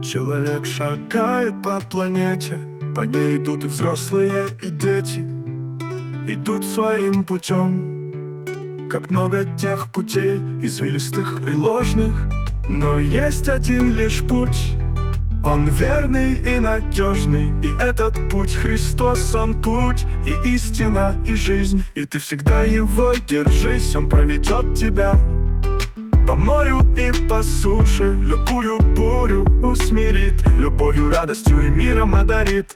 Человек шагает по планете, по ней идут и взрослые, и дети. Идут своим путем, как много тех путей, извилистых и ложных. Но есть один лишь путь, он верный и надежный. И этот путь Христос, он путь и истина, и жизнь. И ты всегда его держись, он проведет тебя по морю и по суше, любую бурю усмирит, любовью, радостью и миром одарит.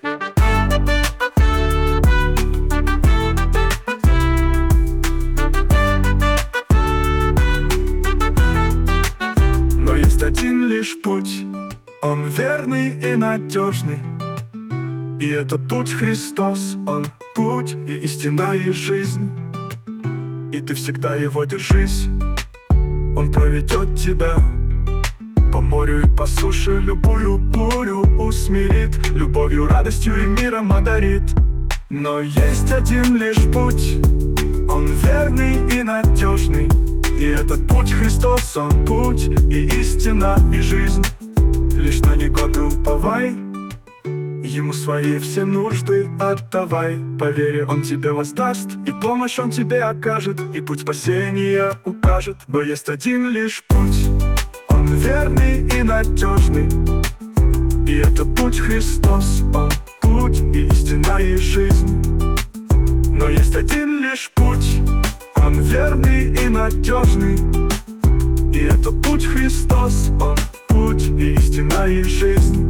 Но есть один лишь путь, он верный и надежный. И этот путь Христос, он путь и истина, и жизнь. И ты всегда его держись, он проведет тебя по морю и по суше, любую бурю усмирит, любовью, радостью и миром одарит. Но есть один лишь путь, он верный и надежный. И этот путь Христос, он путь и истина, и жизнь. Лишь на него ты уповай, ему свои все нужды отдавай. По вере он тебе воздаст, и помощь он тебе окажет, и путь спасения укажет. Но есть один лишь путь, он верный и надежный. И это путь Христос, он путь и истина, и жизнь. Но есть один лишь путь, он верный и надежный. И это путь Христос, он путь и истина, и жизнь.